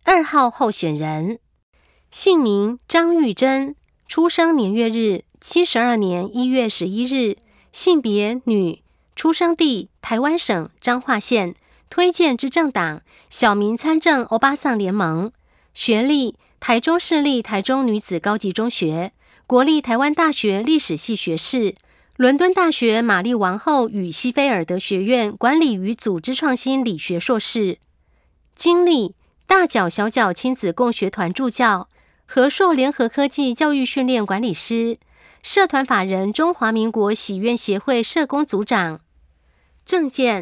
2号候选人。姓名张玉珍，出生年月日72年1月11日，性别女，出生地台湾省彰化县，推荐之政党小民参政欧巴桑联盟，学历台中市立台中女子高级中学，国立台湾大学历史系学士，伦敦大学玛丽王后与西菲尔德学院管理与组织创新理学硕士。经历大脚小脚亲子共学团助教，和硕联合科技教育训练管理师，社团法人中华民国喜愿协会社工组长。政见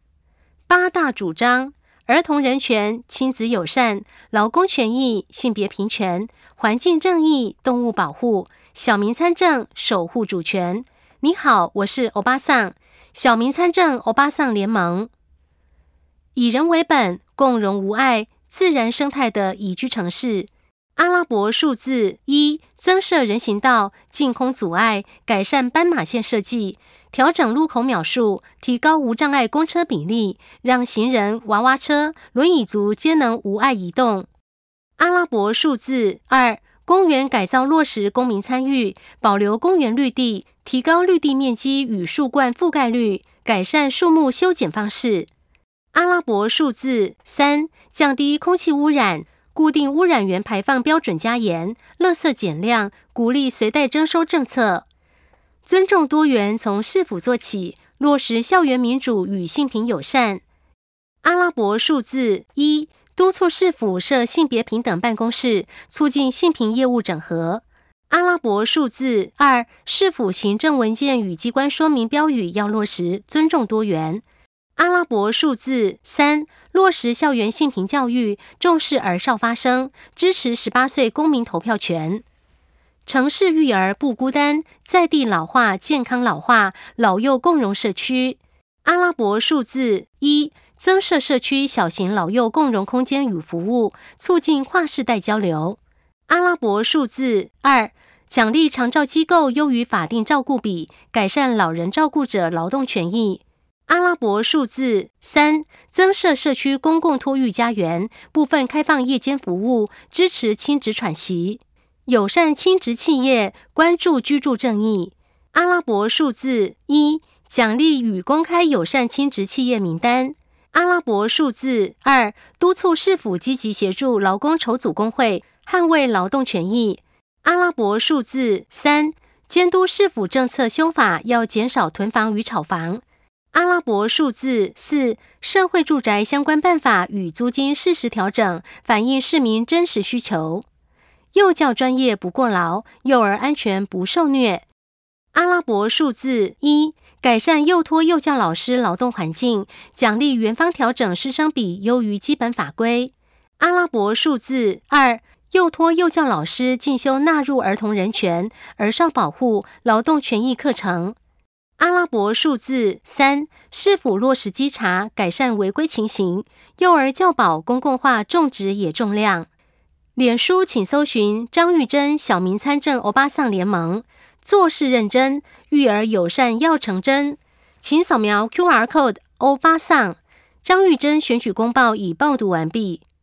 8大主张：儿童人权、亲子友善、劳工权益、性别平权、环境正义、动物保护、小民参政、守护主权。你好，我是欧巴桑，小民参政欧巴桑联盟。以人为本，共融无碍，自然生态的宜居城市。阿拉伯数字1，增设人行道，净空阻碍，改善斑马线设计，调整路口秒数，提高无障碍公车比例，让行人、娃娃车、轮椅族皆能无碍移动。阿拉伯数字2，公园改造落实公民参与，保留公园绿地，提高绿地面积与树冠覆盖率，改善树木修剪方式。阿拉伯数字3，降低空气污染，固定污染源排放标准加严，垃圾减量，鼓励随袋征收政策。尊重多元从市府做起，落实校园民主与性平友善。阿拉伯数字1，督促市府设性别平等办公室，促进性平业务整合。阿拉伯数字2，市府行政文件与机关说明标语要落实尊重多元。阿拉伯数字3，落实校园性平教育，重视儿少发声，支持18岁公民投票权。城市育儿不孤单，在地老化健康老化，老幼共融社区。阿拉伯数字1，增设社区小型老幼共融空间与服务，促进跨世代交流。阿拉伯数字2，奖励长照机构优于法定照顾比，改善老人照顾者劳动权益。阿拉伯数字3，增设社区公共托育家园，部分开放夜间服务，支持亲职喘息。友善亲职企业，关注居住正义。阿拉伯数字1，奖励与公开友善亲职企业名单。阿拉伯数字2，督促市府积极协助劳工筹组工会，捍卫劳动权益。阿拉伯数字3，监督市府政策修法，要减少囤房与炒房。阿拉伯数字4，社会住宅相关办法与租金适时调整，反映市民真实需求。幼教专业不过劳，幼儿安全不受虐。阿拉伯数字1，改善幼托幼教老师劳动环境，奖励园方调整师生比优于基本法规。阿拉伯数字2，幼托幼教老师进修纳入儿童人权、儿少保护、劳动权益课程。阿拉伯数字3，市府落实稽查，改善违规情形，幼儿教保公共化重质也重量。脸书请搜寻张玉珍小民参政欧巴桑联盟，做事认真，育儿友善要成真。请扫描 QR Code 欧巴桑。张玉珍选举公报已报读完毕。